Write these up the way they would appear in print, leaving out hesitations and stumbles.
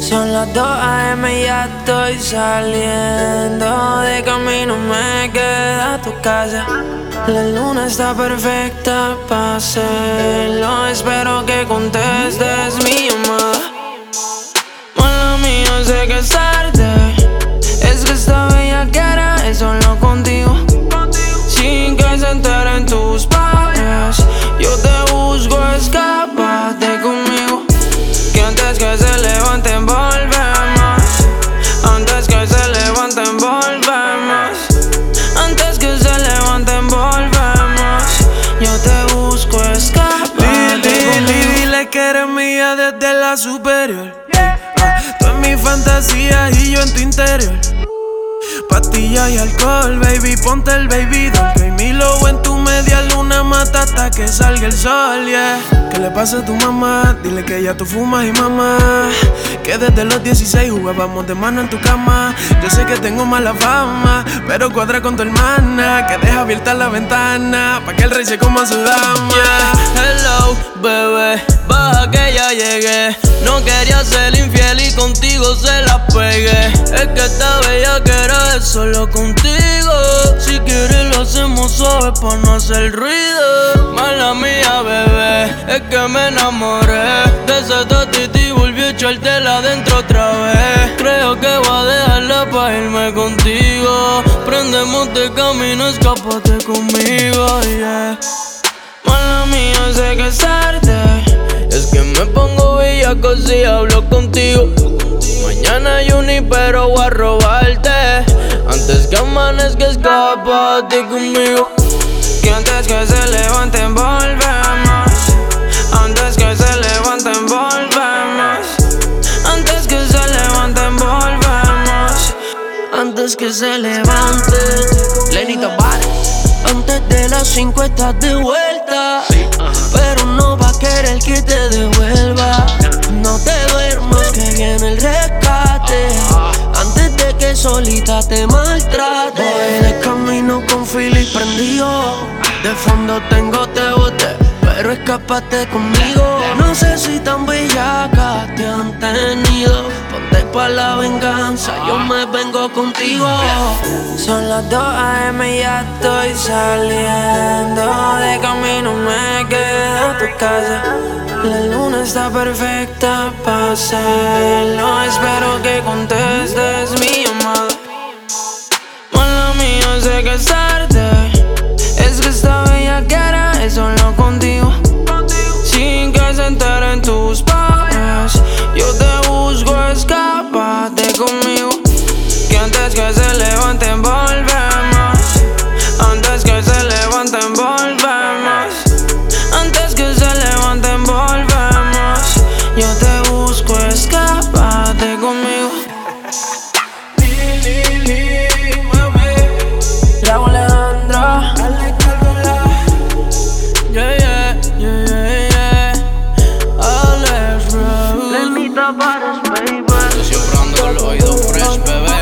Son las 2 AM y ya estoy saliendo. De camino me queda a tu casa. La luna está perfecta para hacerlo. Espero que contestes mi llamada. Mala mía, sé que es tarde. Es que esta bellaquera es solo contigo. Sin que se enteren tus padres, yo te busco, escápate conmigo. Que antes que se levanten volvemos. Antes que se levanten volvemos. Antes que se levanten volvemos. Yo te busco, escápate conmigo. Dile que eres mía desde la superior. Tú en mi fantasía y yo en tu interior. Pastillas y alcohol, baby, ponte el baby doll. Que mi lobo en tu media luna mata hasta que salga el sol, yeah. ¿Qué le pasa a tu mamá? Dile que ya tú fumas y mamá. Que desde los 16 jugábamos de mano en tu cama. Yo sé que tengo mala fama, pero cuadra con tu hermana. Que deja abierta la ventana pa' que el rey se coma su dama, yeah. Hello, bebé, baja que ya llegué. No quería ser infiel y contigo se la pegué. Es que esta bella que era es solo contigo. Si quieres lo hacemos suave pa' no hacer ruido. Mala mía, bebé, es que me enamoré de ese tatiti y volví a echártela adentro otra vez. Creo que voy a dejarla pa' irme contigo. Prendemos de camino, escápate conmigo, yeah. Mala mía, sé que es tarde. Es que me pongo bellaco si hablo contigo. Mañana pero voy a robarte. Antes que amanezca, escápate conmigo. Que antes que se levanten volvemos. Antes que se levanten volvemos. Antes que se levanten volvemos. Antes que se levanten, Lenny Tavares. Antes de las 5 estás de vuelta, pero no va a querer que te devuelva. No te duermas que viene el rescate. Antes de que solita te maltrate. Voy de camino con Philly prendido. De fondo tengo te bote, pero escápate conmigo. No sé si tan bellaca te han tenido. Ponte pa' la venganza, yo me vengo contigo. Son las 2 AM y ya estoy saliendo. De camino me queda a tu casa. La luna está perfecta para hacerlo. Espero que contestes mi llamada. Mala mía, sé que es tarde. Es que esta bellaquera es solo contigo. Sin que se enteren tus padres, yo te busco, escápate conmigo. Que antes que se levanten volvemos. Antes que se levanten volvemos. Antes que se levanten volvemos. Yo te busco, escápate conmigo. Raúl Alejandro, Yeah, yeah, yeah, yeah. Alex Raúl. Lenny Tavares, baby. Yo siempre ando con los oídos fresh, bebé.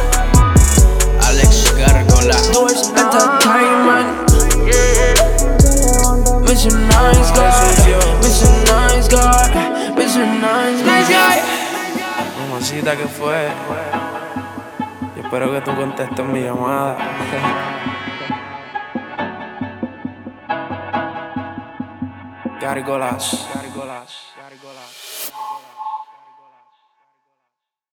Alex Gárgola. Doors Entertainment. Mr. Nice Guy, Mr. Nice Guy, Mr. Nice Guy. Mamacita, ¿qué fue? Yo espero que tú contestes mi llamada. Gárgolas.